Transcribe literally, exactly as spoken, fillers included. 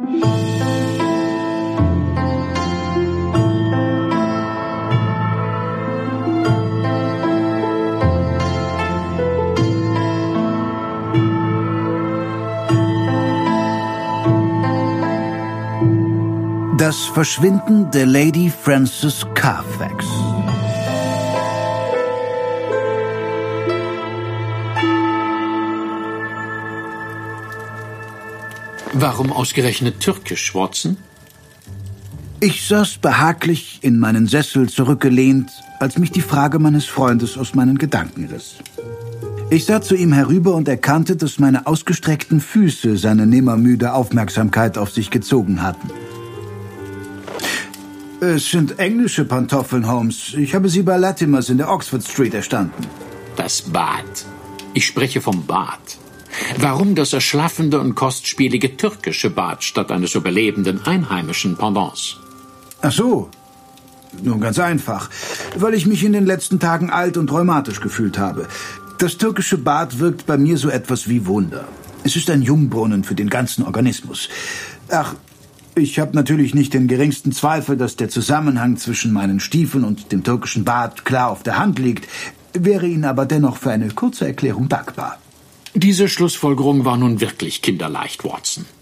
Das Verschwinden der Lady Frances Carfax. Warum ausgerechnet türkisch, Watson? Ich saß behaglich in meinen Sessel zurückgelehnt, als mich die Frage meines Freundes aus meinen Gedanken riss. Ich sah zu ihm herüber und erkannte, dass meine ausgestreckten Füße seine nimmermüde Aufmerksamkeit auf sich gezogen hatten. Es sind englische Pantoffeln, Holmes. Ich habe sie bei Latimers in der Oxford Street erstanden. Das Bad. Ich spreche vom Bad. Warum das erschlaffende und kostspielige türkische Bad statt eines überlebenden einheimischen Pendants? Ach so. Nun ganz einfach. Weil ich mich in den letzten Tagen alt und rheumatisch gefühlt habe. Das türkische Bad wirkt bei mir so etwas wie Wunder. Es ist ein Jungbrunnen für den ganzen Organismus. Ach, ich habe natürlich nicht den geringsten Zweifel, dass der Zusammenhang zwischen meinen Stiefeln und dem türkischen Bad klar auf der Hand liegt, wäre Ihnen aber dennoch für eine kurze Erklärung dankbar. Diese Schlussfolgerung war nun wirklich kinderleicht, Watson.